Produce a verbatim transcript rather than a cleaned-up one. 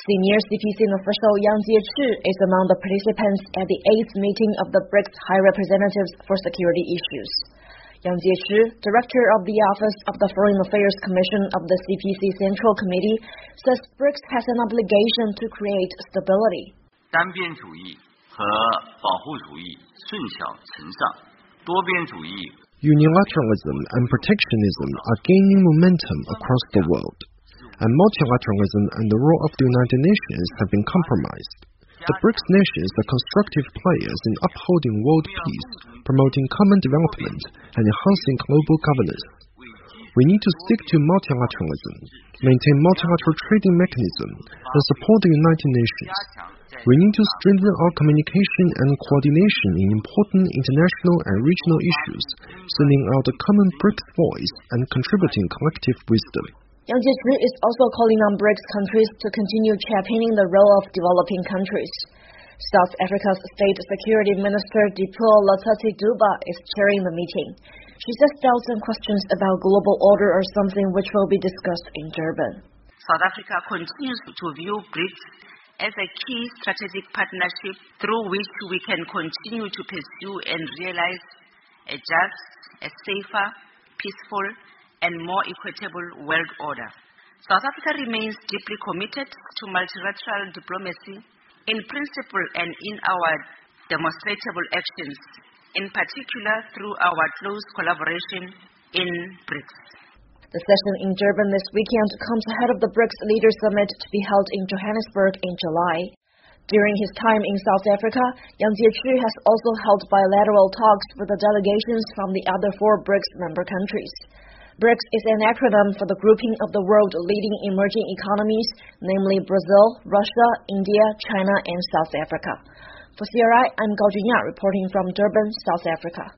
Senior C P C official Yang Jiechi is among the participants at the eighth meeting of the BRICS High Representatives for Security Issues. Yang Jiechi, director of the Office of the Foreign Affairs Commission of the C P C Central Committee, says BRICS has an obligation to create stability. 单边主义和保护主义顺小成上，多边主义 Unilateralism and protectionism are gaining momentum across the world, and multilateralism and the role of the United Nations have been compromised. The BRICS nations are constructive players in upholding world peace, promoting common development, and enhancing global governance. We need to stick to multilateralism, maintain multilateral trading mechanism, and support the United Nations. We need to strengthen our communication and coordination in important international and regional issues, sending out a common BRICS voice and contributing collective wisdom. Yang Jiechi is also calling on BRICS countries to continue championing the role of developing countries. South Africa's State Security Minister Dipuo Letsatsi-Duba is chairing the meeting. She says doubts and questions about global order are something which will be discussed in Durban. South Africa continues to view BRICS as a key strategic partnership through which we can continue to pursue and realize a just, a safer, peaceful, and more equitable world order. South Africa remains deeply committed to multilateral diplomacy in principle and in our demonstrable actions, in particular through our close collaboration in BRICS. The session in Durban this weekend comes ahead of the BRICS Leaders Summit to be held in Johannesburg in July. During his time in South Africa, Yang Jiechi has also held bilateral talks with the delegations from the other four BRICS member countries. BRICS is an acronym for the grouping of the world's leading emerging economies, namely Brazil, Russia, India, China, and South Africa. For C R I, I'm Gao Junya reporting from Durban, South Africa.